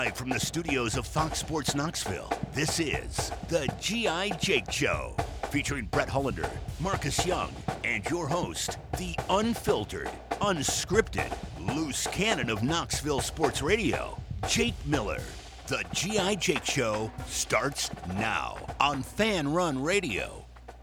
Live from the studios of Fox Sports Knoxville, this is the G.I. Jake Show, featuring Brett Hollander, Marcus Young, and your host, the unfiltered, unscripted, loose cannon of Knoxville sports radio, Jake Miller. The G.I. Jake Show starts now on Fan Run Radio.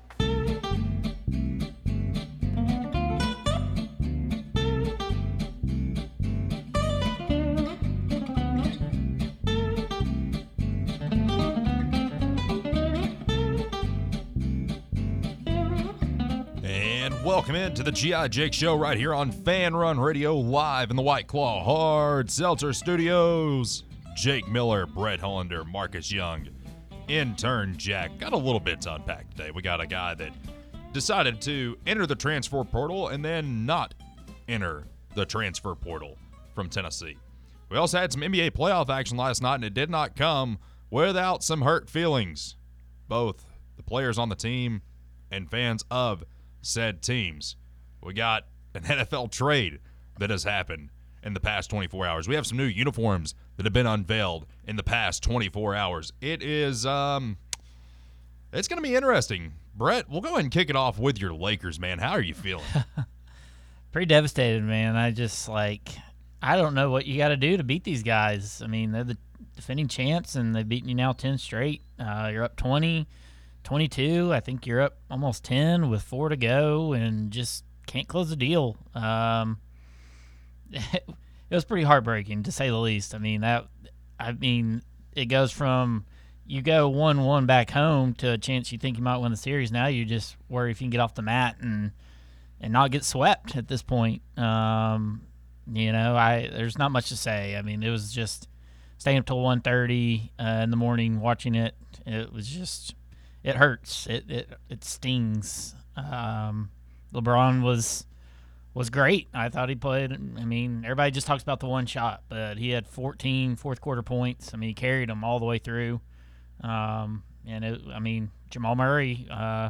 Welcome into the G.I. Jake Show right here on Fan Run Radio, live in the White Claw Hard Seltzer Studios. Jake Miller, Brett Hollander, Marcus Young, intern Jack. Got a little bit to unpack today. We got a guy that decided to enter the transfer portal and then not enter the transfer portal from Tennessee. We also had some NBA playoff action last night, and it did not come without some hurt feelings. Both the players on the team and fans of said teams. We got an NFL trade that has happened in the past 24 hours. We have some new uniforms that have been unveiled in the past 24 hours. It is, it's going to be interesting. Brett, we'll go ahead and kick it off with your Lakers, man. How are you feeling? Pretty devastated, man. I don't know what you got to do to beat these guys. I mean, they're the defending champs, and they've beaten you now 10 straight. You're up 20. 22, I think you're up almost 10 with 4 to go and just can't close the deal. It was pretty heartbreaking, to say the least. I mean, it goes from you go 1-1 back home to a chance you think you might win the series. Now you just worry if you can get off the mat and not get swept at this point. There's not much to say. I mean, it was just staying up till 1:30 in the morning watching it. It was just... It hurts. It stings. LeBron was great. I thought he played. I mean, everybody just talks about the one shot, but he had 14 fourth quarter points. I mean, he carried them all the way through. Jamal Murray,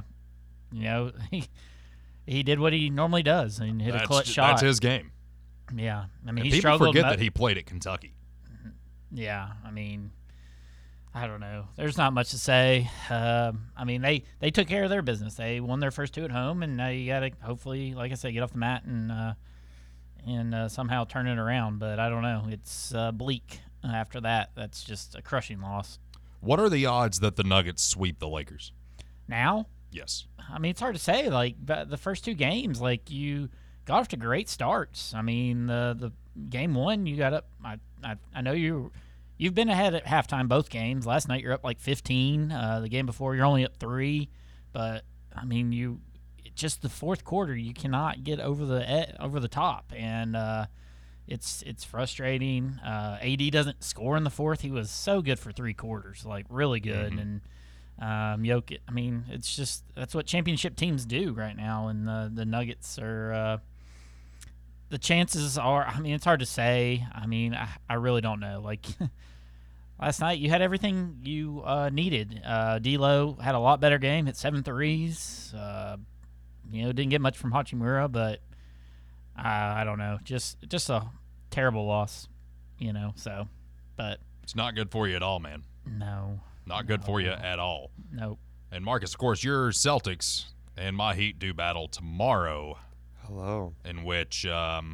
he did what he normally does and hit a clutch shot. That's his game. Yeah, I mean, and he people struggled. Forget that he played at Kentucky. Yeah, I mean. I don't know. There's not much to say. They took care of their business. They won their first 2 at home, and now you got to hopefully, like I said, get off the mat and somehow turn it around. But I don't know. It's bleak after that. That's just a crushing loss. What are the odds that the Nuggets sweep the Lakers? Now? Yes. I mean, it's hard to say. Like, the first 2 games, like, you got off to great starts. I mean, the game 1, you got up. I know You've been ahead at halftime both games. Last night you're up like 15. The game before you're only up 3. But I mean, just the fourth quarter you cannot get over the top, and it's frustrating. AD doesn't score in the fourth. He was so good for 3 quarters, like really good. Mm-hmm. And Jokic. I mean, it's just that's what championship teams do right now, and the Nuggets are. The chances are, I mean, it's hard to say. I mean, I really don't know. Like, last night you had everything you needed. D'Lo had a lot better game, hit 7 threes. Didn't get much from Hachimura, but I don't know. Just a terrible loss, so. But it's not good for you at all, man. No. Not good for you at all. Nope. And, Marcus, of course, your Celtics and my Heat do battle tomorrow. Hello. In which, y'all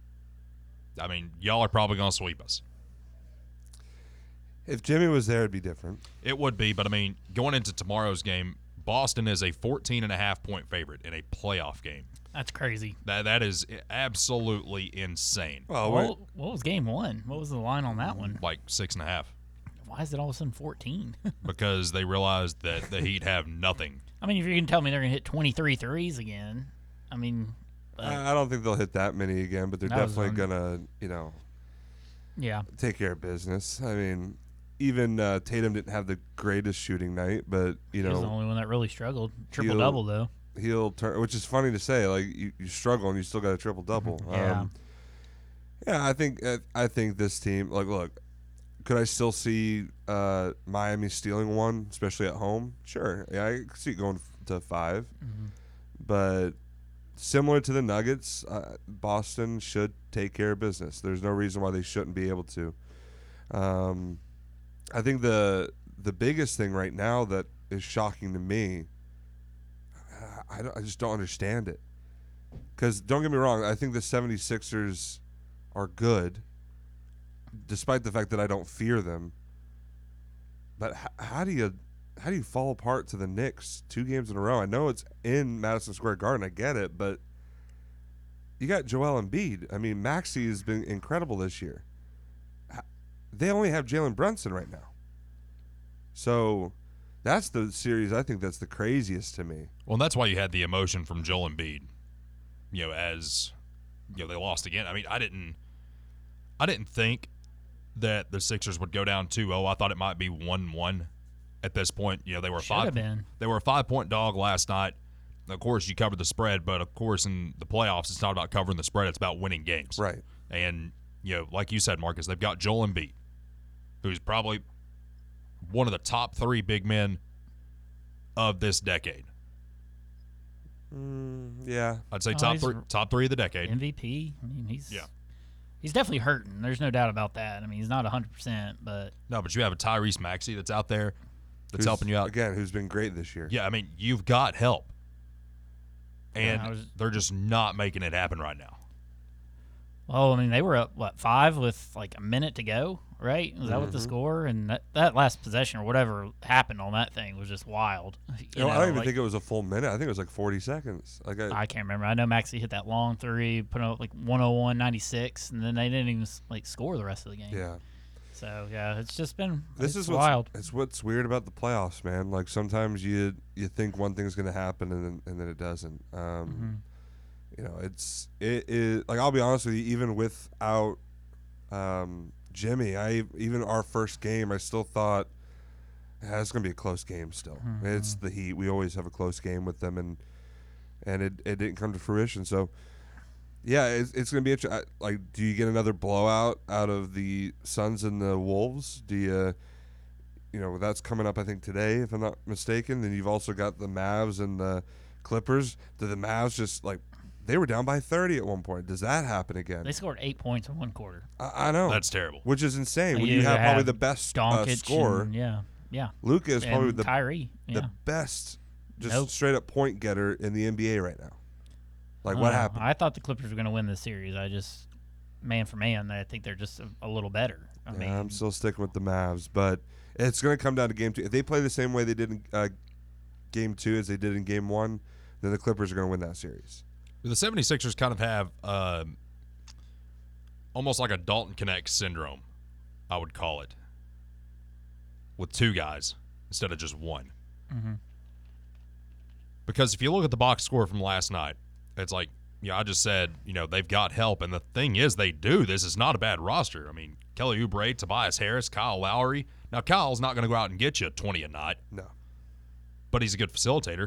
are probably going to sweep us. If Jimmy was there, it'd be different. It would be, but, going into tomorrow's game, Boston is a 14.5-point favorite in a playoff game. That's crazy. That is absolutely insane. Well, what was game 1? What was the line on that one? Like 6.5. Why is it all of a sudden 14? Because they realized that the Heat have nothing. I mean, if you're going to tell me they're going to hit 23 threes again, I mean... I don't think they'll hit that many again, but they're definitely gonna, take care of business. I mean, even Tatum didn't have the greatest shooting night, but he was the only one that really struggled. Triple double though. He'll turn, which is funny to say. Like you struggle and you still got a triple double. I think this team. Like, look, could I still see Miami stealing one, especially at home? Sure, yeah, I could see it going to 5, but. Similar to the Nuggets, Boston should take care of business. There's no reason why they shouldn't be able to. I think the biggest thing right now that is shocking to me, I just don't understand it. Because don't get me wrong, I think the 76ers are good, despite the fact that I don't fear them. But how do you fall apart to the Knicks 2 games in a row? I know it's in Madison Square Garden, I get it, but you got Joel Embiid. I mean, Maxey has been incredible this year. They only have Jalen Brunson right now. So that's the series I think that's the craziest to me. Well, and that's why you had the emotion from Joel Embiid. As they lost again. I mean, I didn't think that the Sixers would go down 2-0. I thought it might be 1-1 at this point. They were They were a 5-point dog last night. Of course, you covered the spread, but of course, in the playoffs, it's not about covering the spread. It's about winning games. Right. And like you said, Marcus, they've got Joel Embiid, who's probably one of the top 3 big men of this decade. Yeah, I'd say top three of the decade. MVP. I mean, he's definitely hurting. There's no doubt about that. I mean, he's not 100%, but you have a Tyrese Maxey that's out there that's helping you out again, who's been great this year. Yeah, I mean, you've got help, and they're just not making it happen right now. Well, I mean, they were up 5 with like a minute to go, right? Was that what the score? And that last possession or whatever happened on that thing was just wild. I don't even think it was a full minute. I think it was like 40 seconds. I can't remember. I know Maxey hit that long 3, put up like 101-96, and then they didn't even score the rest of the game. Yeah. So yeah, it's just been wild. It's what's weird about the playoffs, man. Like sometimes you think one thing's going to happen and then it doesn't. It is like, I'll be honest with you, even without Jimmy, even our first game, I still thought it's going to be a close game still. It's the Heat. We always have a close game with them, and it didn't come to fruition. So, yeah, it's going to be interesting. Like, do you get another blowout out of the Suns and the Wolves? Do you, that's coming up, I think, today, if I'm not mistaken. Then you've also got the Mavs and the Clippers. Do the Mavs just, they were down by 30 at one point. Does that happen again? They scored 8 points in one quarter. I know. That's terrible. Which is insane. When you have probably the best scorer. Yeah. Luka is probably the Kyrie. Yeah. The best straight up point getter in the NBA right now. What happened? I thought the Clippers were going to win this series. I just, man for man, I think they're just a little better. I'm still sticking with the Mavs, but it's going to come down to game 2. If they play the same way they did in game 2 as they did in game 1, then the Clippers are going to win that series. The 76ers kind of have almost like a Dalton Connect syndrome, I would call it, with 2 guys instead of just one. Mm-hmm. Because if you look at the box score from last night, it's like, I just said, they've got help. And the thing is, they do. This is not a bad roster. I mean, Kelly Oubre, Tobias Harris, Kyle Lowry. Now, Kyle's not going to go out and get you 20 a night. No. But he's a good facilitator.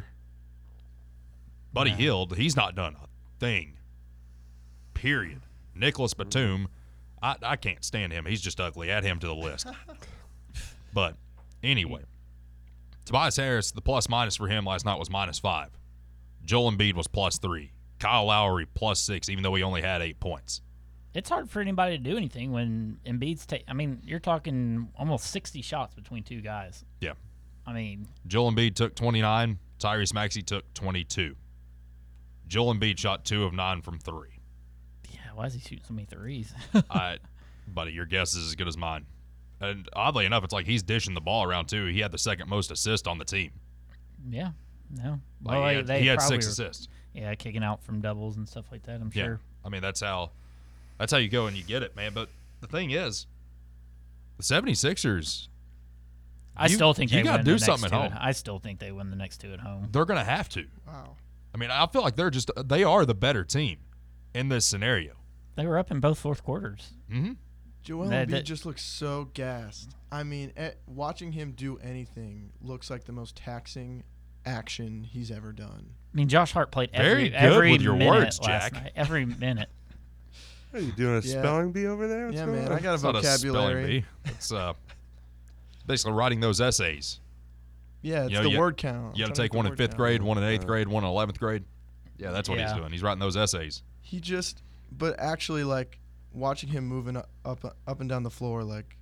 Buddy Hield, he's not done a thing. Period. Nicholas Batum, I can't stand him. He's just ugly. Add him to the list. But anyway, Tobias Harris, the plus-minus for him last night was -5. Joel Embiid was +3. Kyle Lowry +6, even though he only had 8 points. It's hard for anybody to do anything when Embiid's you're talking almost 60 shots between 2 guys. Yeah. I mean, Joel Embiid took 29. Tyrese Maxey took 22. Joel Embiid shot 2 of 9 from 3. Yeah, why is he shooting so many threes? Buddy, your guess is as good as mine. And oddly enough, it's like he's dishing the ball around too. He had the second most assists on the team. Yeah. No. He had 6 assists. Yeah, kicking out from doubles and stuff like that, I'm sure. I mean, that's how you go and you get it, man. But the thing is, the 76ers, I still think they got to win do the something next at home. I still think they win the next 2 at home. They're going to have to. Wow. I mean, I feel like they are the better team in this scenario. They were up in both fourth quarters. Mm-hmm. Joel Embiid just looks so gassed. I mean, watching him do anything looks like the most taxing action he's ever done. I mean, Josh Hart played Very every good with your minute words, last Jack. night. Every minute. Are you doing a spelling bee over there? What's going on? I got a It's not a spelling vocabulary. bee. It's basically writing those essays. Yeah, it's the word count. You got to take one in 5th grade, one in 8th grade, one in 11th grade. Yeah, that's what he's doing. He's writing those essays. But actually, watching him moving up and down the floor,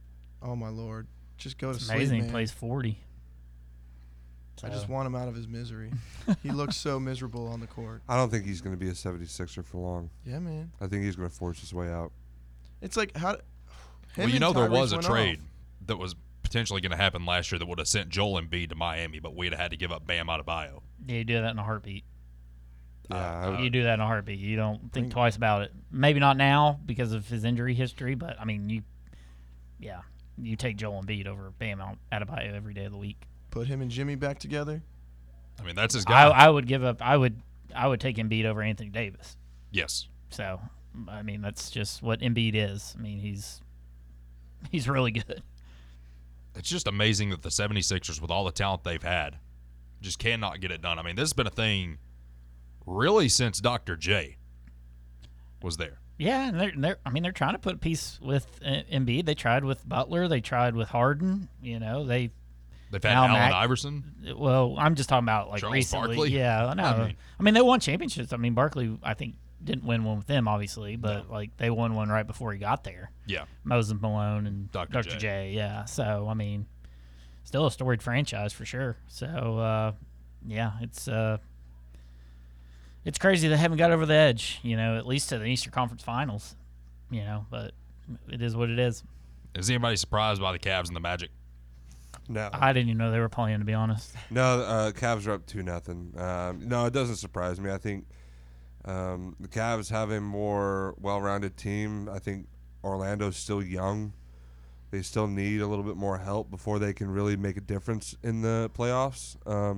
Oh my Lord, just go to It's sleep, amazing. man. He plays 40. I just want him out of his misery. He looks so miserable on the court. I don't think he's going to be a 76er for long. Yeah, man. I think he's going to force his way out. It's like how. Well, you know, there was a trade that was potentially going to happen last year that would have sent Joel Embiid to Miami, but we'd have had to give up Bam Adebayo. Yeah, you do that in a heartbeat. Yeah, You do that in a heartback. You don't think twice about it. Maybe not now because of his injury history, but I mean, you take Joel Embiid over Bam Adebayo every day of the week. Put him and Jimmy back together. I mean, that's his guy. I would give up. I would take Embiid over Anthony Davis. Yes. So, I mean, that's just what Embiid is. I mean, he's really good. It's just amazing that the 76ers, with all the talent they've had, just cannot get it done. I mean, this has been a thing really since Dr. J was there. Yeah, and they're trying to put a piece with Embiid. They tried with Butler. They tried with Harden. You know, they've had Allen Iverson. Well, I'm just talking about like Charles recently. Barkley. Yeah, no. I mean, they won championships. I mean, Barkley, I think, didn't win one with them, obviously, but like they won one right before he got there. Yeah. Moses Malone and Dr. J. Yeah. So I mean, still a storied franchise for sure. So yeah, it's crazy they haven't got over the edge. You know, at least to the Eastern Conference Finals. You know, but it is what it is. Is anybody surprised by the Cavs and the Magic? No. I didn't even know they were playing, to be honest. No, Cavs are up 2-0. No, it doesn't surprise me. I think the Cavs have a more well-rounded team. I think Orlando's still young. They still need a little bit more help before they can really make a difference in the playoffs.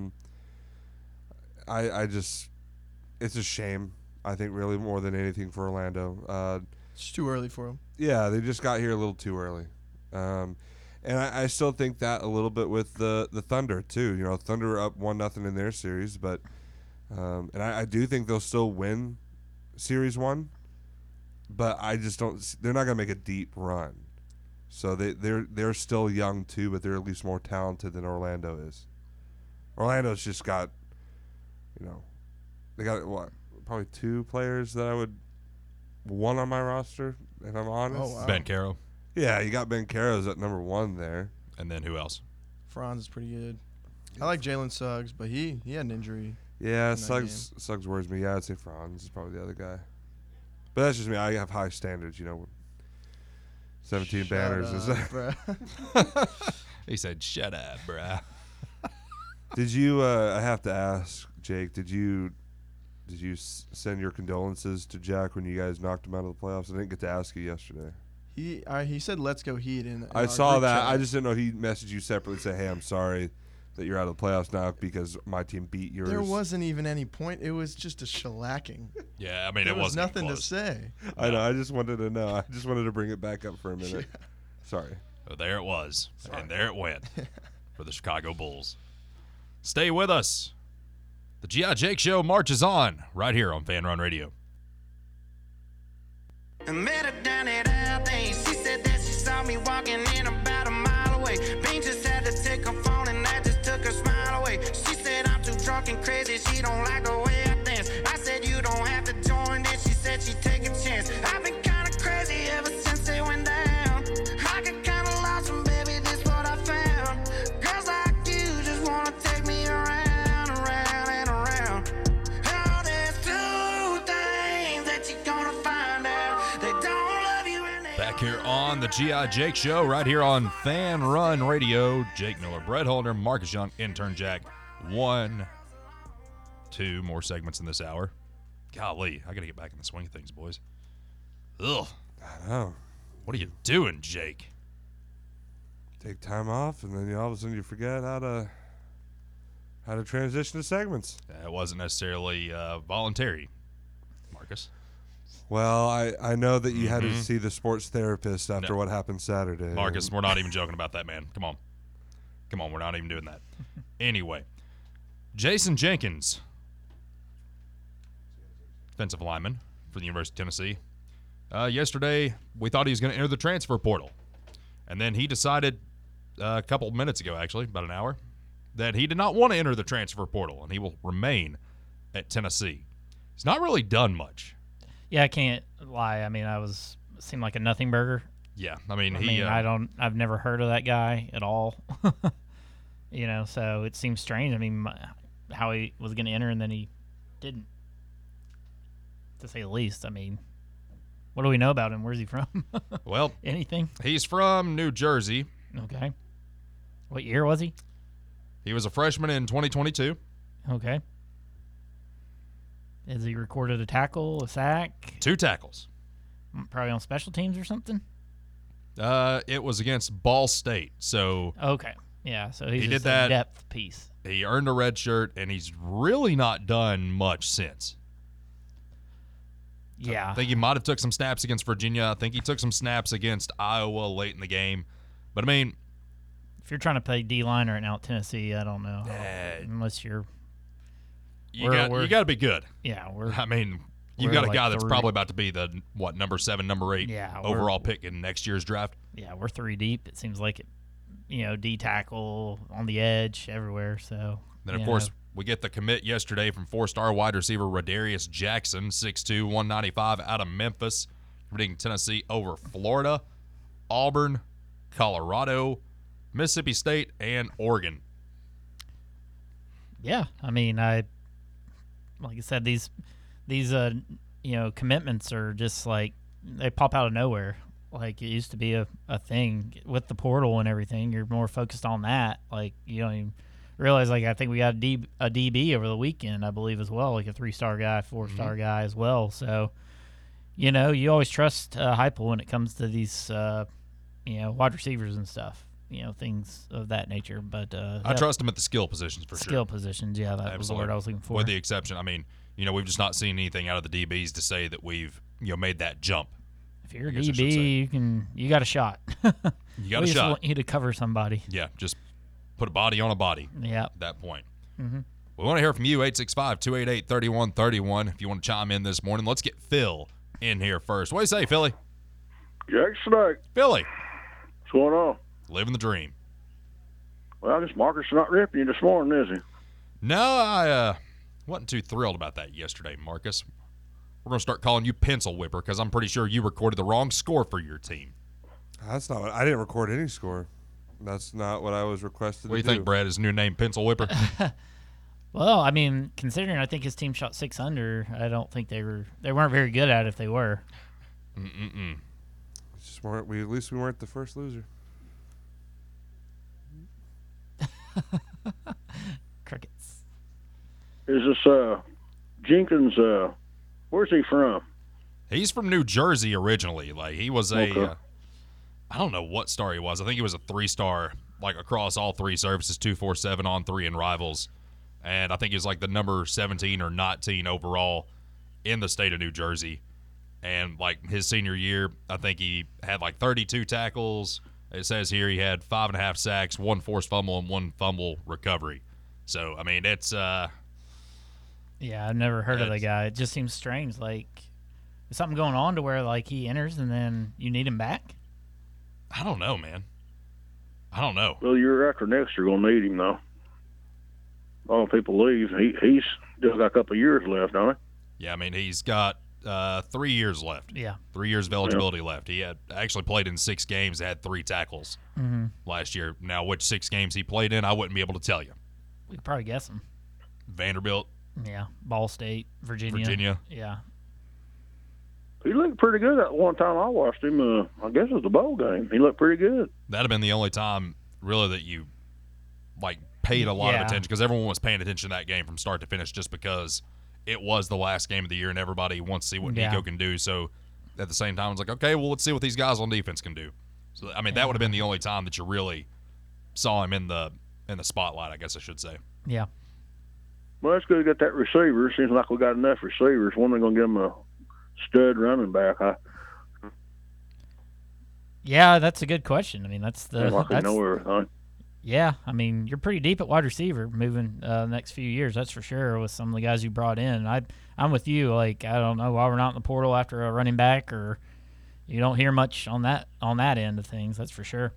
It's a shame, I think, really more than anything for Orlando. It's too early for him. Yeah, they just got here a little too early. And I still think that a little bit with the Thunder, too. You know, Thunder are up 1-0 in their series, but and I do think they'll still win Series 1, but I just don't – they're not going to make a deep run. So they're still young, too, but they're at least more talented than Orlando is. Orlando's just got, you know, they got, probably 2 players that I would want on my roster, if I'm honest. Oh, wow. Ben Caro. Yeah, you got Ben Caro's at number 1 there. And then who else? Franz is pretty good. I like Jalen Suggs, but he had an injury. Yeah, Suggs worries me. Yeah, I'd say Franz is probably the other guy. But that's just me. I have high standards, you know. 17 Shut banners. up, bruh. He said, "Shut up, bruh." Did you? I have to ask, Jake. Did you send your condolences to Jack when you guys knocked him out of the playoffs? I didn't get to ask you yesterday. He said, "Let's go Heat." In I our saw group that. chat. I just didn't know he messaged you separately and say, "Hey, I'm sorry that you're out of the playoffs now because my team beat yours." There wasn't even any point. It was just a shellacking. Yeah, I mean, There it was wasn't nothing even to close. say. I know. I just wanted to know. I just wanted to bring it back up for a minute. Sorry. So there it was, and there it went for the Chicago Bulls. Stay with us. The G.I. Jake Show marches on right here on Fan Run Radio. I met her down at Althing. She said that she saw me walking in about a mile away. Bean just had to take her phone and that just took her smile away. She said I'm too drunk and crazy. She don't like the way I dance. I said you don't have to join. Then she said she'd take a chance. I've been kind of crazy ever since they went down. I got kind of lost and baby, this what I found. Girls like you just want to take me around, around and around. Oh, there's 2 things that you're gonna find out. They don't love you and they Back here on the G.I. Jake Show, right here on Fan Run Radio. Jake Miller, Brett Holder, Marcus Young, Intern Jack. 1, 2 more segments in this hour. Golly, I got to get back in the swing of things, boys. Ugh. I know. What are you doing, Jake? Take time off, and then all of a sudden you forget how to transition to segments. That wasn't necessarily voluntary, Marcus. Well, I know that you had to see the sports therapist after No. what happened Saturday. Marcus, we're not even joking about that, man. Come on. Come on, we're not even doing that. Anyway, Jason Jenkins, defensive lineman for the University of Tennessee. Yesterday, we thought he was going to enter the transfer portal. And then he decided a couple minutes ago, actually, about an hour, that he did not want to enter the transfer portal, and he will remain at Tennessee. He's not really done much. Yeah, I can't lie. I mean, seemed like a nothing burger Yeah, I've never heard of that guy at all. So it seems strange. I mean, how he was going to enter and then he didn't, to say the least. I mean, what do we know about him? Where's he from? Well, anything? He's from New Jersey. Okay. What year was he? He was a freshman in 2022. Okay. Has he recorded a tackle, a sack? 2 tackles. Probably on special teams or something? It was against Ball State. So okay. Yeah, so he did that a depth piece. He earned a red shirt, and he's really not done much since. Yeah. I think he might have took some snaps against Virginia. I think he took some snaps against Iowa late in the game. But, I mean, if you're trying to play D-line right now at Tennessee, I don't know. Unless you're – You got to be good. Yeah. You've got a guy that's 3. probably about to be the, number 7, number 8 overall pick in next year's draft. Yeah, we're 3 deep. It seems like it. D tackle on the edge everywhere. So then, of course, we get the commit yesterday from 4-star wide receiver Rodarius Jackson, 6'2", 195, out of Memphis, committing Tennessee over Florida, Auburn, Colorado, Mississippi State, and Oregon. Yeah, I mean, like I said, these commitments are just like they pop out of nowhere. Like it used to be a thing with the portal and everything. You're more focused on that. Like you don't even realize. Like I think we got a DB over the weekend, I believe as well, like a 3-star guy, 4-star guy as well. So you always trust Heupel when it comes to these wide receivers and stuff. Things of that nature. But I trust him at the skill positions for sure. Skill positions, yeah, that was the word I was looking for. With the exception, I mean, we've just not seen anything out of the DBs to say that we've made that jump. If you're a DB, you got a shot. You got a shot. Want you to cover somebody. Yeah, just put a body on a body. Yeah. At that point. Mm-hmm. We want to hear from you, 865-288-3131. If you want to chime in this morning, let's get Phil in here first. What do you say, Philly? Jack Snake. Philly. What's going on? Living the dream. Well, I guess Marcus not ripping you this morning, is he? No, I wasn't too thrilled about that yesterday, Marcus. We're going to start calling you Pencil Whipper because I'm pretty sure you recorded the wrong score for your team. That's not what I didn't record any score. That's not what I was requested What do you think, Brad? His new name, Pencil Whipper? Well, I mean, considering I think his team shot 6 under, I don't think they weren't very good at it if they were. Just weren't we? At least we weren't the first loser. Crickets. Is this Jenkins? Where's he from? He's from New Jersey originally. Like he was Okay. I don't know what star he was. I think he was a 3-star, like across all 3 services, 247 on 3 in Rivals, and I think he was like the number 17 or 19 overall in the state of New Jersey. And like his senior year, I think he had like 32 tackles. It says here he had 5.5 sacks, 1 forced fumble, and 1 fumble recovery. So I mean, it's yeah, I've never heard of the guy. It just seems strange. Like, is something going on to where like he enters and then you need him back? I don't know, man. I don't know. Well, year after next, you're gonna need him though. All people leave. He's still got a couple of years left, don't he? Yeah, I mean he's got 3 years left. Yeah, 3 years of eligibility left. He had actually played in 6 games, had 3 tackles last year. Now, which 6 games he played in, I wouldn't be able to tell you. we could probably guess him. Vanderbilt. Yeah, Ball State, Virginia. Yeah. He looked pretty good that one time I watched him. I guess it was the bowl game. He looked pretty good. That'd have been the only time, really, that you like paid a lot of attention because everyone was paying attention to that game from start to finish, just because it was the last game of the year and everybody wants to see what Nico can do. So at the same time, it's like, okay, well, let's see what these guys on defense can do. So I mean, that would have been the only time that you really saw him in the spotlight, I guess I should say. Yeah. Well, it's good to get that receiver. Seems like we got enough receivers. When are they going to give him a stud running back? Yeah, that's a good question. I mean, that's the like we know everything. Yeah, I mean, you're pretty deep at wide receiver moving the next few years, that's for sure, with some of the guys you brought in. I'm with you. Like, I don't know why we're not in the portal after a running back, or you don't hear much on that end of things, that's for sure.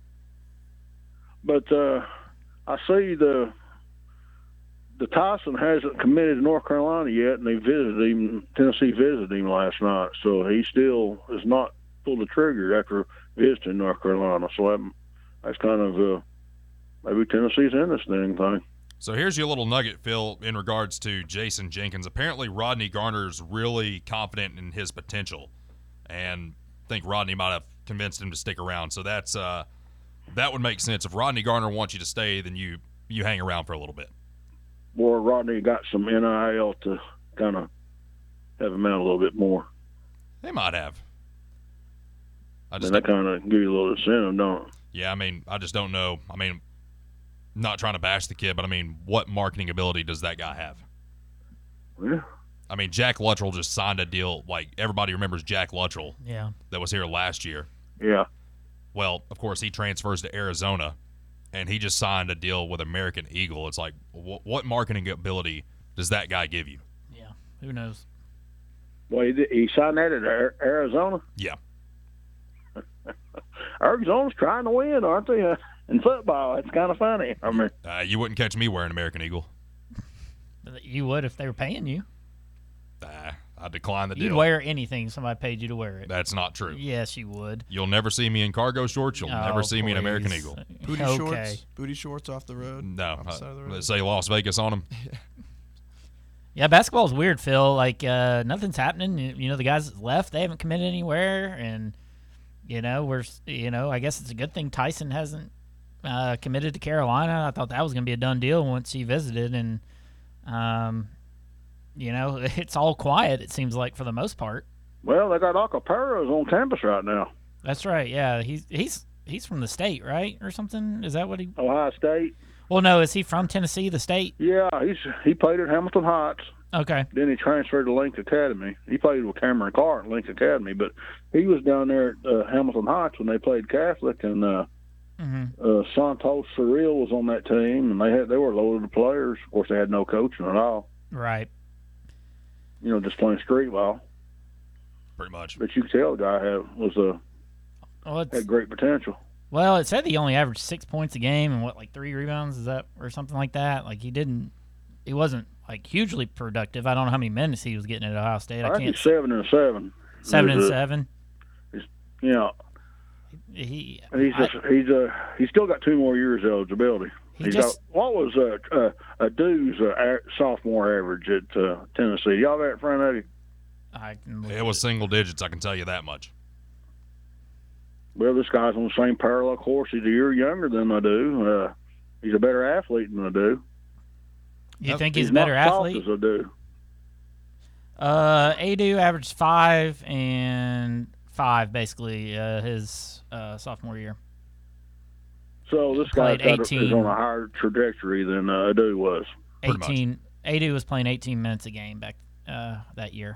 But I see the Tyson hasn't committed to North Carolina yet, and they visited him. Tennessee visited him last night, so he still is not pull the trigger after visiting North Carolina. So that's kind of maybe Tennessee's in this thing. So here's your little nugget, Phil, in regards to Jason Jenkins. Apparently, Rodney Garner's really confident in his potential, and I think Rodney might have convinced him to stick around. So that's that would make sense. If Rodney Garner wants you to stay, then you hang around for a little bit. Boy, Rodney got some NIL to kind of have him out a little bit more. They might have. And that kind of give you a little incentive, don't it? Yeah, I mean, I just don't know. I mean, not trying to bash the kid, but I mean, what marketing ability does that guy have? Yeah. I mean, Jack Luttrell just signed a deal. Like, everybody remembers Jack Luttrell. Yeah. That was here last year. Yeah. Well, of course, he transfers to Arizona, and he just signed a deal with American Eagle. It's like, what marketing ability does that guy give you? Yeah. Who knows? Well, he signed that at Arizona? Yeah. Arizona's trying to win, aren't they? In football, it's kind of funny. I mean, you wouldn't catch me wearing American Eagle. You would if they were paying you. I decline the deal. You'd wear anything somebody paid you to wear it. That's not true. Yes, you would. You'll never see me in cargo shorts. You'll never see me in American Eagle. Booty shorts off the road. No, the road. Let's say Las Vegas on them. Yeah, basketball's weird, Phil. Like nothing's happening. You know, the guys that left, they haven't committed anywhere, and I guess it's a good thing Tyson hasn't committed to Carolina. I thought that was going to be a done deal once he visited, and it's all quiet. It seems like for the most part. Well, they got Acapulco's on campus right now. That's right. Yeah, he's from the state, right, or something? Is that what he? Ohio State. Well, no, is he from Tennessee, the state? Yeah, he played at Hamilton Heights. Okay. Then he transferred to Link Academy. He played with Cameron Carr at Link Academy, but he was down there at Hamilton Heights when they played Catholic, and Santos Surreal was on that team, and they were loaded of players. Of course, they had no coaching at all. Right. Just playing street ball. Pretty much. But you could tell the guy had great potential. Well, it said he only averaged 6 points a game and 3 rebounds, is that or something like that? Like he wasn't hugely productive. I don't know how many minutes he was getting at Ohio State. I think 7 and 7. 7 and 7. Yeah. He's still got 2 more years eligibility. What was Adu's sophomore average at Tennessee? Y'all have that in front of you? It was single digits, I can tell you that much. Well, this guy's on the same parallel course. He's a year younger than Adu. He's a better athlete than Adu. You think he's a better athlete? As Adu. Adu averaged 5 and 5 basically his sophomore year. So this guy is on a higher trajectory than Adu was. 18. Adu was playing 18 minutes a game back that year.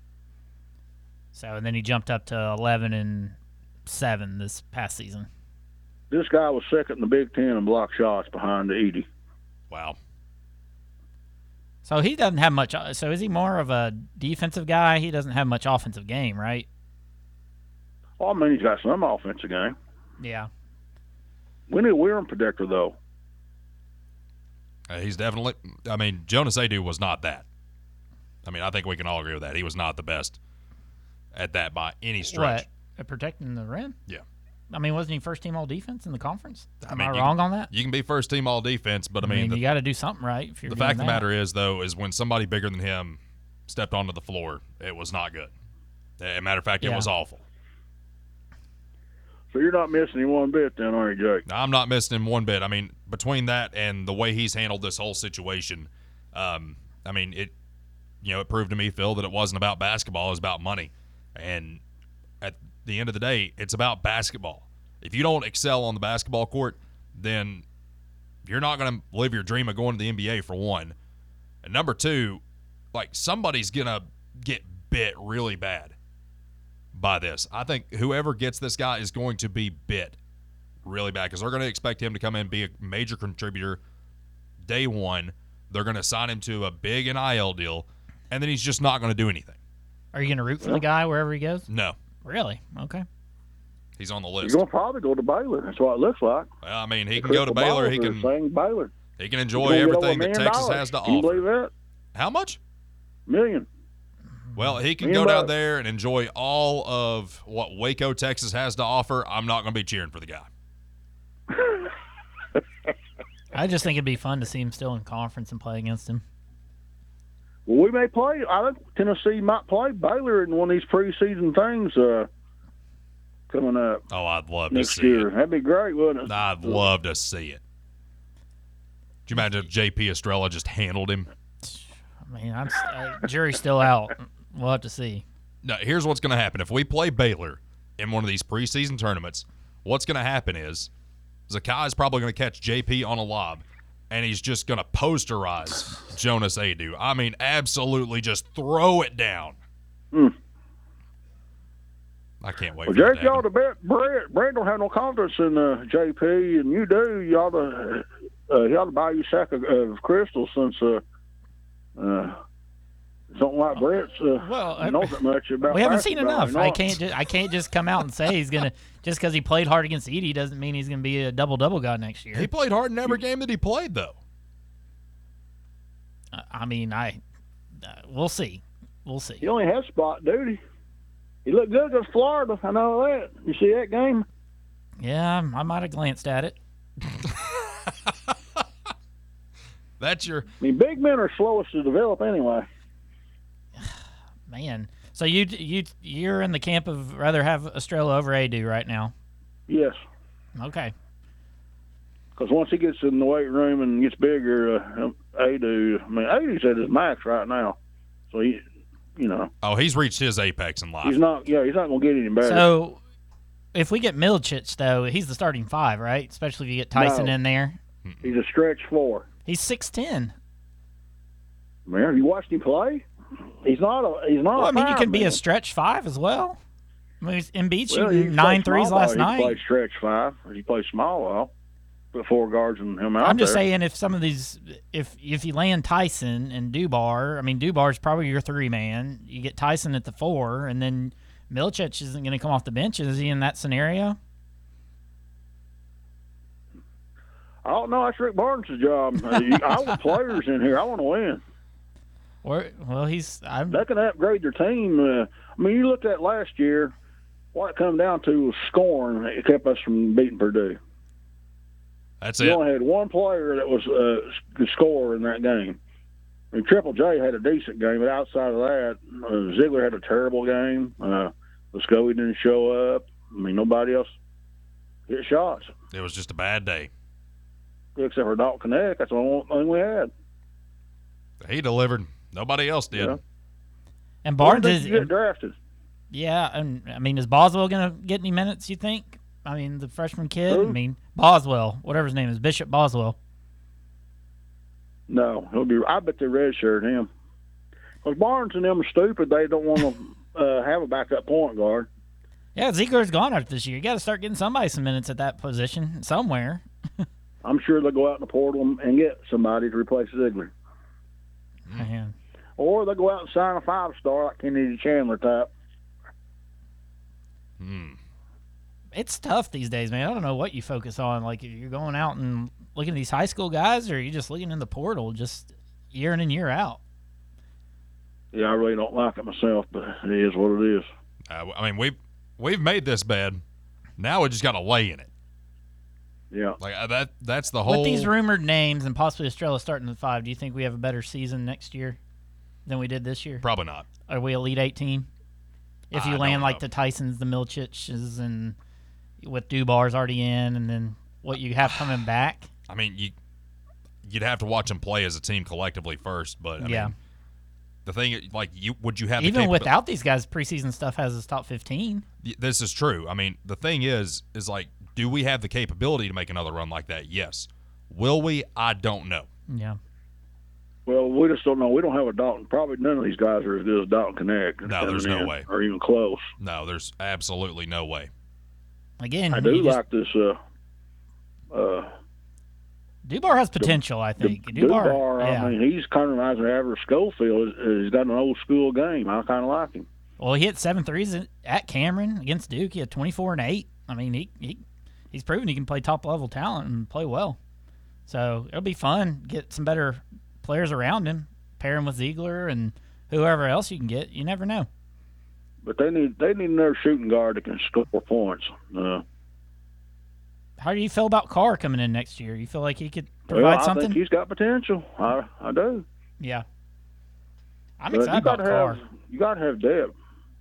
So and then he jumped up to 11 and 7 this past season. This guy was second in the Big Ten in block shots behind Edey. Wow. So he doesn't have much. So is he more of a defensive guy? He doesn't have much offensive game, right? Well, I mean, he's got some offensive game. Yeah. We need a rim protector, though. He's definitely. I mean, Jonas Adu was not that. I mean, I think we can all agree with that. He was not the best at that by any stretch. What? At protecting the rim? Yeah. I mean, wasn't he first team all defense in the conference? Am I mean, wrong on that? You can be first team all defense, but I mean you got to do something right. If you're the fact of the matter is, though, is when somebody bigger than him stepped onto the floor, it was not good. As a matter of fact, it was awful. So you're not missing him one bit then, are you, Jake? I'm not missing him one bit. I mean, between that and the way he's handled this whole situation, I mean, it proved to me, Phil, that it wasn't about basketball. It was about money. And at the end of the day, it's about basketball. If you don't excel on the basketball court, then you're not going to live your dream of going to the NBA, for one. And number two, somebody's going to get bit really bad by this. I think whoever gets this guy is going to be bit really bad because they're going to expect him to come in and be a major contributor day one. They're going to sign him to a big NIL deal, and then he's just not going to do anything. Are you going to root for the guy wherever he goes? No. Really? Okay. He's on the list. He's going to probably go to Baylor. That's what it looks like. Well, I mean, he can go to Baylor. He can Baylor. He can enjoy everything that Texas has to offer. Can you believe that? How much? $1 million. Well, he can go down there and enjoy all of what Waco, Texas has to offer. I'm not going to be cheering for the guy. I just think it'd be fun to see him still in conference and play against him. Well, we may play. I think Tennessee might play Baylor in one of these preseason things coming up. Oh, I'd love next to see year. it. That'd be great, wouldn't it? I'd love to see it. Could you imagine if J.P. Estrella just handled him? I mean, jury's still out. We'll have to see. No, here's what's going to happen. If we play Baylor in one of these preseason tournaments, what's going to happen is Zakai's probably going to catch JP on a lob, and he's just going to posterize Jonas Adu. I mean, absolutely just throw it down. I can't wait well, for Jake, y'all to bet Brett don't have no confidence in JP, and you do. He ought to buy you a sack of crystals since something like Brett's knows that much about. We haven't seen enough. I can't just come out and say he's gonna just because he played hard against Edey doesn't mean he's gonna be a double guy next year. He played hard in every game that he played, though. I mean, we'll see. We'll see. He only has spot duty. He looked good against Florida. I know that. You see that game? Yeah, I might have glanced at it. That's your. I mean, big men are slowest to develop anyway. Man, so you're in the camp of rather have Estrella over Adu right now? Yes. Okay. Because once he gets in the weight room and gets bigger, Adu's at his max right now. So he, Oh, he's reached his apex in life. He's not going to get any better. So, if we get Milicic, though, he's the starting five, right? Especially if you get Tyson in there. He's a stretch 4. He's 6'10". Man, have you watched him play? He's not. Well, I mean, you can be a stretch 5 as well. I mean, Embiid shooting 9 threes last night. He played stretch 5. He played small ball. Put 4 guards in him out I'm just there. saying, if some of these, if you land Tyson and Dubar, I mean, Dubar's probably your 3-man. You get Tyson at the 4, and then Milicic isn't going to come off the bench. Is he in that scenario? I don't know. That's Rick Barnes' job. I want players in here. I want to win. Well, they can upgrade their team. I mean, you looked at last year. What it come down to was scoring. It kept us from beating Purdue. That's you it. only had one player that was the scorer in that game. I mean, Triple J had a decent game, but outside of that, Ziegler had a terrible game. Muscovy didn't show up. I mean, nobody else hit shots. It was just a bad day. Except for Dalton Connect. That's the only thing we had. He delivered. Nobody else did. Yeah. And Barnes is get drafted. Yeah, and I mean, is Boswell going to get any minutes, you think? I mean, the freshman kid? Who? I mean, Boswell, whatever his name is, Bishop Boswell. No, he'll be. I bet they redshirt him. Because Barnes and them are stupid. They don't want to have a backup point guard. Yeah, Ziegler's gone after this year. You got to start getting somebody some minutes at that position somewhere. I'm sure they'll go out in the portal and get somebody to replace Ziegler. Man. Or they'll go out and sign a 5-star like Kennedy Chandler type. It's tough these days, man. I don't know what you focus on. Like, if you're going out and looking at these high school guys, or are you just looking in the portal just year in and year out? Yeah, I really don't like it myself, but it is what it is. I mean, we've made this bed. Now we just got to lay in it. Yeah. Like that's the whole. With these rumored names and possibly Estrella starting at 5, do you think we have a better season next year than we did this year? Probably not. Are we Elite 8 team? If you I land don't like know. the Tysons, the Milicics, and with Dubar's already in, and then what you have coming back. I mean, you'd have to watch them play as a team collectively first, but I mean, the thing, like, would you have even without these guys, preseason stuff has us top 15. This is true. I mean, the thing is like, do we have the capability to make another run like that? Yes. Will we? I don't know. Yeah. Well, we just don't know. We don't have a Dalton. Probably none of these guys are as good as Dalton Connect. No, there's no way. Or even close. No, there's absolutely no way. Again, I do like this. Dubar has potential, I think. Dubar, yeah. I mean, he's kind of reminds me of Average Schofield. He's got an old school game. I kind of like him. Well, he hit 7 threes at Cameron against Duke. He had 24 and 8. I mean, he's proven he can play top-level talent and play well. So it'll be fun. Get some better players around him. Pair him with Ziegler and whoever else you can get. You never know. But they need another shooting guard that can score points. How do you feel about Carr coming in next year? You feel like he could provide something? I think he's got potential. I do. Yeah. I'm excited about Carr. You got to have depth.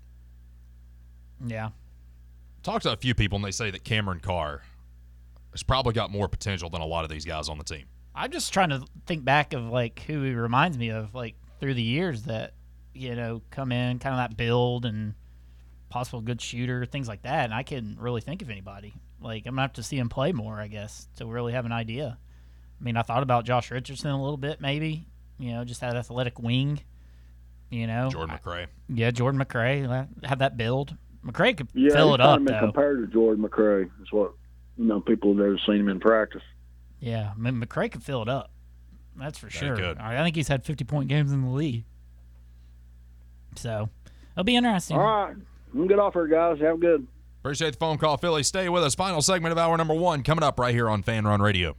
Yeah. Talked to a few people, and they say that Cameron Carr has probably got more potential than a lot of these guys on the team. I'm just trying to think back of, like, who he reminds me of, like, through the years that, you know, come in, kind of that build and possible good shooter, things like that. And I couldn't really think of anybody. Like, I'm going to have to see him play more, I guess, to really have an idea. I mean, I thought about Josh Richardson a little bit, maybe. You know, just that athletic wing. You know, Jordan McRae. Jordan McRae have that build. McRae could fill it up, though. Compared to Jordan McRae, is what people have never seen him in practice. Yeah, I mean, McRae could fill it up. That's for sure. Good. I think he's had 50-point games in the league. So it'll be interesting. All right, we'll get off here, guys. Have a good. Appreciate the phone call, Philly. Stay with us. Final segment of hour number 1 coming up right here on Fan Run Radio.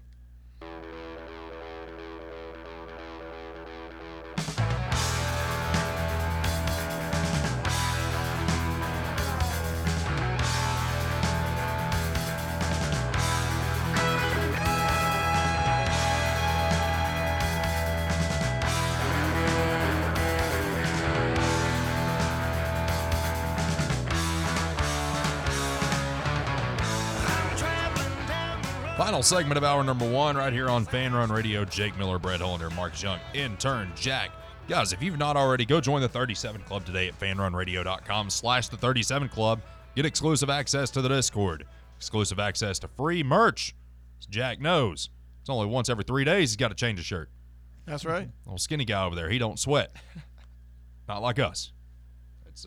Final segment of hour number 1 right here on Fan Run Radio. Jake Miller, Brett Hollander, Marcus Young, intern Jack. Guys, if you've not already, go join the 37 Club today at fanrunradio.com/the37 Club. Get exclusive access to the Discord, exclusive access to free merch. As Jack knows, it's only once every 3 days he's got to change a shirt. That's right. Little skinny guy over there, he don't sweat. Not like us. It's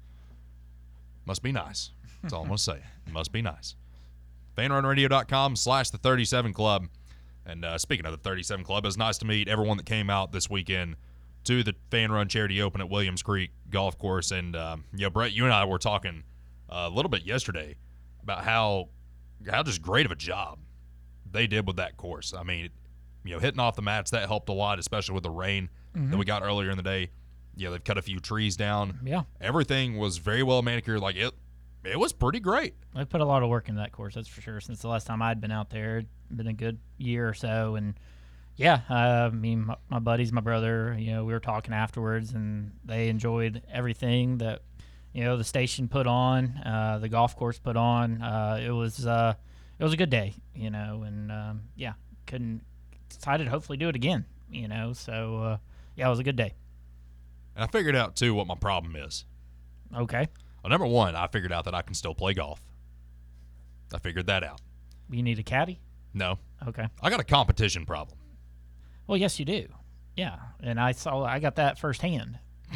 must be nice. That's all I'm going to say. It must be nice. fanrunradio.com/the37 Club. And speaking of the 37 Club, it was nice to meet everyone that came out this weekend to the Fan Run Charity Open at Williams Creek Golf Course. And, Brett, you and I were talking a little bit yesterday about how just great of a job they did with that course. I mean, hitting off the mats, that helped a lot, especially with the rain that we got earlier in the day. They've cut a few trees down. Yeah. Everything was very well manicured. Like, it was pretty great. I put a lot of work into that course, that's for sure. Since the last time I'd been out there, it'd been a good year or so. And, I mean, my buddies, my brother, we were talking afterwards, and they enjoyed everything that, the station put on, the golf course put on. It was a good day, and, decided to hopefully do it again, So, it was a good day. And I figured out, too, what my problem is. Okay. Well, number 1, I figured out that I can still play golf. I figured that out. You need a caddy? No. Okay. I got a competition problem. Well, yes, you do. Yeah, and I got that firsthand.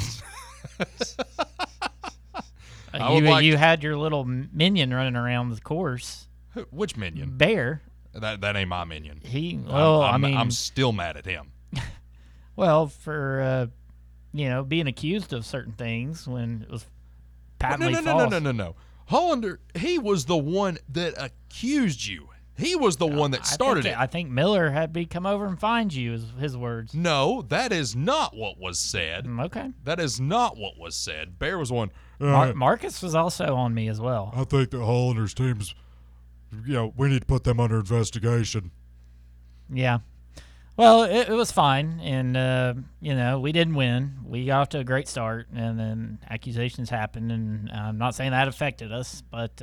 You had your little minion running around the course. Which minion? Bear. That ain't my minion. I'm still mad at him. Well, for being accused of certain things when it was patently false. No. Hollander, he was the one that accused you. He was the one that started it. I think Miller had me come over and find you, is his words. No, that is not what was said. Okay. That is not what was said. Bear was one. Marcus was also on me as well. I think the Hollander's team's, we need to put them under investigation. Yeah. Well, it was fine, and, we didn't win. We got off to a great start, and then accusations happened, and I'm not saying that affected us, but,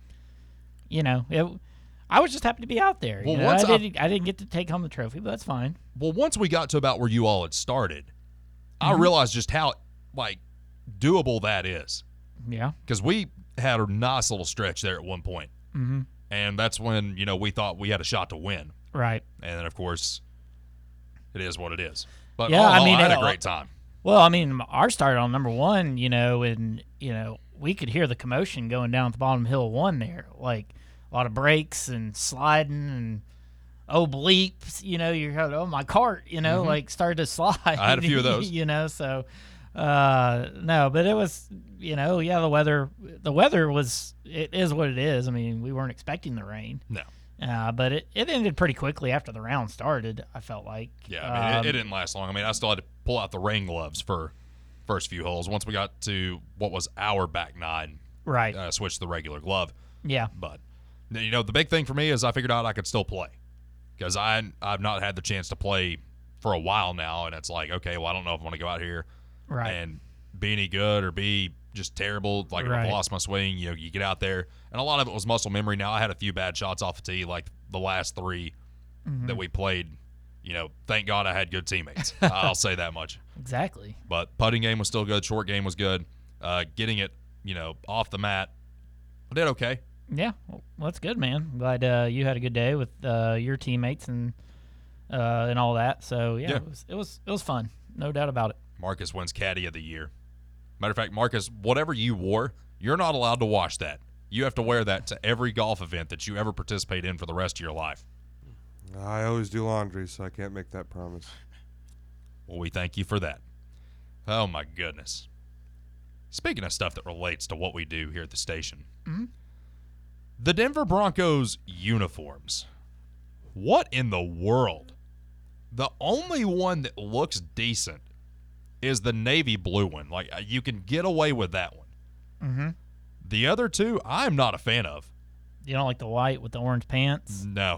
I was just happy to be out there. Well, I didn't get to take home the trophy, but that's fine. Well, once we got to about where you all had started, I realized just how, doable that is. Yeah. Because we had a nice little stretch there at one point. Mm-hmm. And that's when, we thought we had a shot to win. Right. And then, of course, it is what it is. But yeah, I had a great time. Well, I mean, our start on number 1, and, we could hear the commotion going down at the bottom of Hill 1 there. Like, a lot of breaks and sliding and bleeps, you're oh, my cart, started to slide. I had a few of those. So no, but it was, the weather was, it is what it is. I mean, we weren't expecting the rain. No. But it ended pretty quickly after the round started, I felt like. Yeah, I mean, it didn't last long. I mean, I still had to pull out the rain gloves for first few holes. Once we got to what was our back nine, Right. Switched the regular glove. Yeah. But, the big thing for me is I figured out I could still play because I've not had the chance to play for a while now, and it's like, okay, well, I don't know if I want to go out here and be any good or be just terrible. Like, if I've lost my swing, you get out there. And a lot of it was muscle memory. Now, I had a few bad shots off the tee, like the last three that we played. Thank God I had good teammates. I'll say that much. Exactly. But putting game was still good. Short game was good. Getting it, off the mat, I did okay. Yeah, well, that's good, man. I'm glad you had a good day with your teammates and all that. So yeah. It was fun, no doubt about it. Marcus wins Caddy of the Year. Matter of fact, Marcus, whatever you wore, you're not allowed to wash that. You have to wear that to every golf event that you ever participate in for the rest of your life. I always do laundry, so I can't make that promise. Well, we thank you for that. Oh, my goodness. Speaking of stuff that relates to what we do here at the station, the Denver Broncos uniforms. What in the world? The only one that looks decent is the navy blue one. Like, you can get away with that one. Mm-hmm. The other two, I'm not a fan of. You don't like the white with the orange pants? No.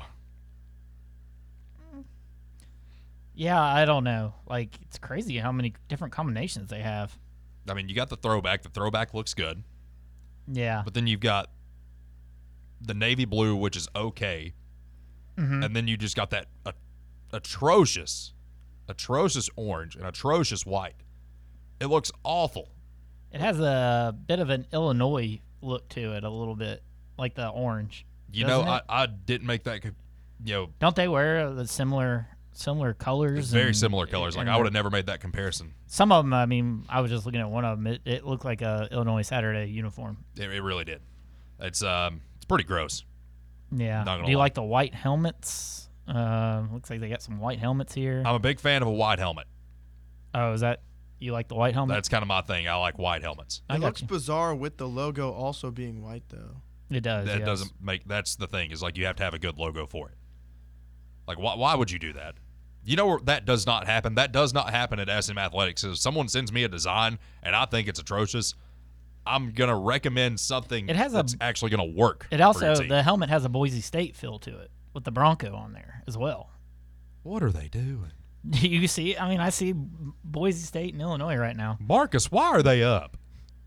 Yeah, I don't know. Like, it's crazy how many different combinations they have. I mean, you got the throwback. The throwback looks good. Yeah. But then you've got the navy blue, which is okay. Mm-hmm. And then you just got that atrocious orange and atrocious white. It looks awful. It has a bit of an Illinois look to it, a little bit, like the orange. I didn't make that. Don't they wear the similar colors? Very similar colors. Like, I would have never made that comparison. Some of them, I mean, I was just looking at one of them. It looked like a Illinois Saturday uniform. It really did. It's pretty gross. Yeah. Do you like the white helmets? Looks like they got some white helmets here. I'm a big fan of a white helmet. Oh, is that you like the white helmet? That's kind of my thing. I like white helmets. It looks bizarre with the logo also being white, though. It does. That doesn't make. That's the thing. Is like you have to have a good logo for it. Like, why would you do that? That does not happen. That does not happen at SM Athletics. If someone sends me a design and I think it's atrocious, I'm going to recommend something that's actually going to work. It also, the helmet has a Boise State feel to it with the Bronco on there as well. What are they doing? Do you see? I mean, I see Boise State and Illinois right now. Marcus, why are they up?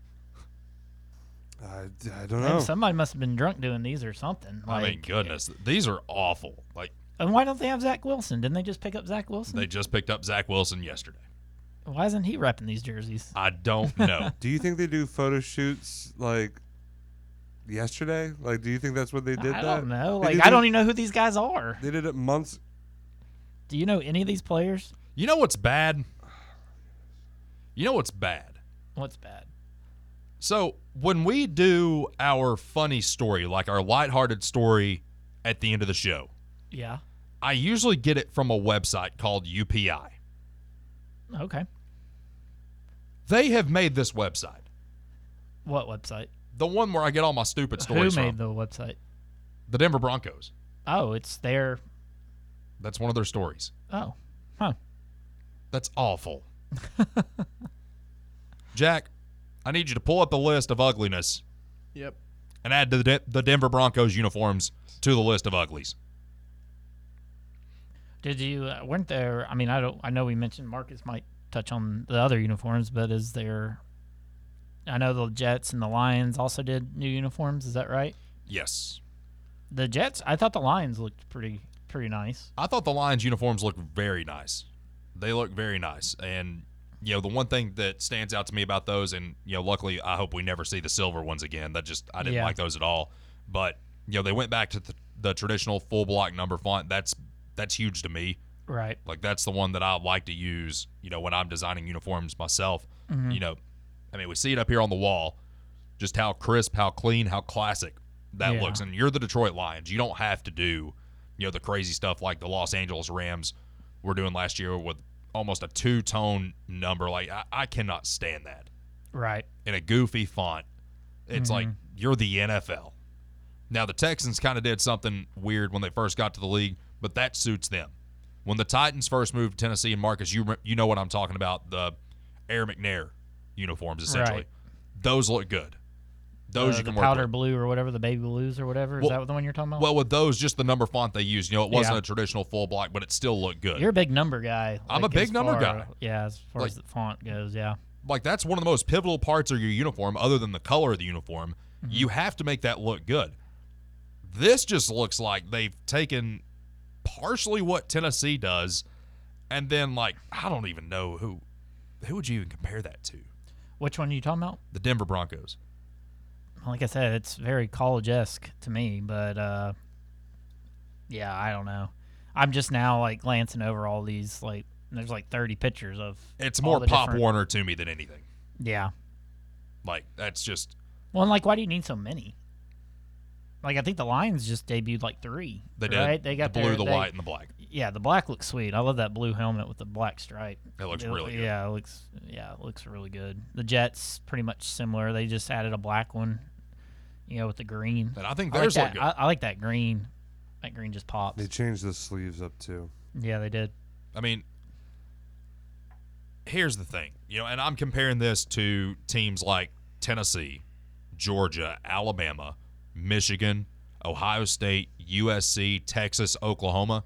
I don't know. Somebody must have been drunk doing these or something. I mean, goodness. These are awful. Like, and why don't they have Zach Wilson? Didn't they just pick up Zach Wilson? They just picked up Zach Wilson yesterday. Why isn't he repping these jerseys? I don't know. Do you think they do photo shoots like yesterday? Like, do you think that's what they did? I don't know. Like, I don't even know who these guys are. They did it months. Do you know any of these players? You know what's bad? What's bad? So when we do our funny story, like our lighthearted story at the end of the show, yeah, I usually get it from a website called UPI. Okay. They have made this website. What website? The one where I get all my stupid stories from. Who made from. the website? The Denver Broncos. Oh, it's their... That's one of their stories. Oh. Huh. That's awful. Jack, I need you to pull up the list of ugliness. Yep. And add the Denver Broncos uniforms to the list of uglies. Did you weren't there? I mean, I know we mentioned Marcus might touch on the other uniforms, but is there? I know the Jets and the Lions also did new uniforms. Is that right? Yes. The Jets. I thought the Lions looked pretty nice. I thought the Lions uniforms looked very nice. They look very nice, and the one thing that stands out to me about those, and luckily I hope we never see the silver ones again. I didn't like those at all. But they went back to the traditional full block number font. That's huge to me. Right. Like, that's the one that I like to use, when I'm designing uniforms myself. Mm-hmm. I mean, we see it up here on the wall, just how crisp, how clean, how classic that looks. And you're the Detroit Lions. You don't have to do, the crazy stuff like the Los Angeles Rams were doing last year with almost a two-tone number. Like, I cannot stand that. Right. In a goofy font. It's like, you're the NFL. Now, the Texans kind of did something weird when they first got to the league, but that suits them. When the Titans first moved to Tennessee, and Marcus, you know what I'm talking about, the Air McNair uniforms, essentially. Right. Those look good. Those you can the work powder with. blue or whatever, the baby blues or whatever. Is that the one you're talking about? Well, with those, just the number font they used. It wasn't Yeah. a traditional full black, but it still looked good. You're a big number guy. I'm a big number guy. Yeah, as far as the font goes, yeah. Like, that's one of the most pivotal parts of your uniform, other than the color of the uniform. Mm-hmm. You have to make that look good. This just looks like they've taken partially what Tennessee does, and then, like, I don't even know who would you even compare that to? Which one are you talking about? The Denver Broncos. Like I said, it's very college-esque to me, but yeah, I don't know. I'm just now like glancing over all these, like there's like 30 pictures of. It's all more the Pop different- Warner to me than anything. Yeah. Like, that's just. Well, and like, why do you need so many? Like, I think the Lions just debuted like 3. They did. Right? They got the blue, their, the they- white, and the black. Yeah, the black looks sweet. I love that blue helmet with the black stripe. It looks really good. Yeah, it looks really good. The Jets pretty much similar. They just added a black one, with the green. And I think I like theirs look that. good. I like that green. That green just pops. They changed the sleeves up too. Yeah, they did. I mean, here's the thing, and I'm comparing this to teams like Tennessee, Georgia, Alabama, Michigan, Ohio State, USC, Texas, Oklahoma.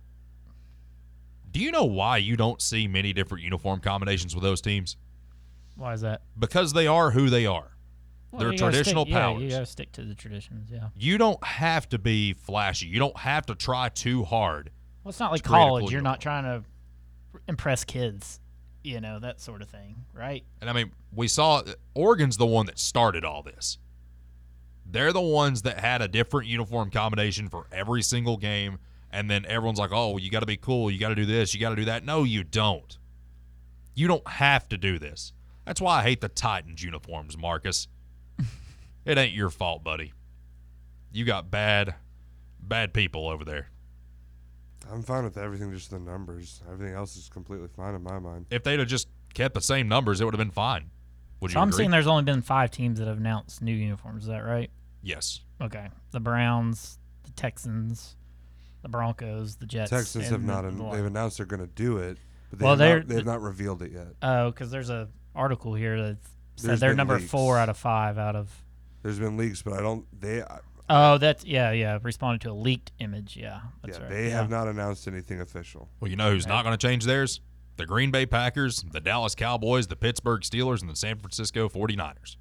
Do you know why you don't see many different uniform combinations with those teams? Why is that? Because they are who they are. Well, They're you gotta traditional stick, powers. Yeah, you got to stick to the traditions, yeah. You don't have to be flashy. You don't have to try too hard. Well, it's not like to create a college. cool You're not uniform. trying to impress kids, that sort of thing, right? And, I mean, we saw Oregon's the one that started all this. They're the ones that had a different uniform combination for every single game, and then everyone's like, oh, you got to be cool. You got to do this. You got to do that. No, you don't. You don't have to do this. That's why I hate the Titans uniforms, Marcus. It ain't your fault, buddy. You got bad people over there. I'm fine with everything, just the numbers. Everything else is completely fine in my mind. If they'd have just kept the same numbers, it would have been fine. Would you So I'm agree? seeing there's only been 5 teams that have announced new uniforms. Is that right? Yes. Okay. The Browns, the Texans, the Broncos, the Jets. Texans have and not. the They've Lions. announced they're going to do it, but Well, they've not revealed it yet. Oh, because there's a article here that said There's they're been number leaks. 4 out of 5 out of. There's been leaks, but I don't. Oh, that's yeah. Responded to a leaked image. Yeah, that's right. They have not announced anything official. Well, you know who's not going to change theirs? The Green Bay Packers, the Dallas Cowboys, the Pittsburgh Steelers, and the San Francisco 49ers.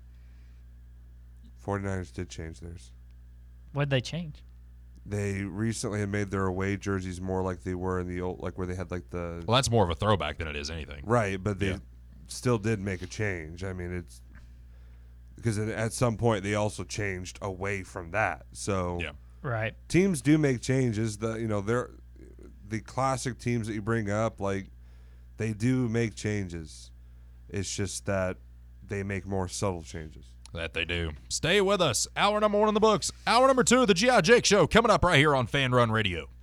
49ers did change theirs. What'd they change? They recently had made their away jerseys more like they were in the old, like where they had like the Well, that's more of a throwback than it is anything. right, but they Yeah. still did make a change. I mean, it's because at some point they also changed away from that. So Yeah. Right. teams do make changes. They're the classic teams that you bring up, like they do make changes. It's just that they make more subtle changes. That they do. Stay with us. Hour number 1 in the books. Hour number 2 of the G.I. Jake Show coming up right here on Fan Run Radio.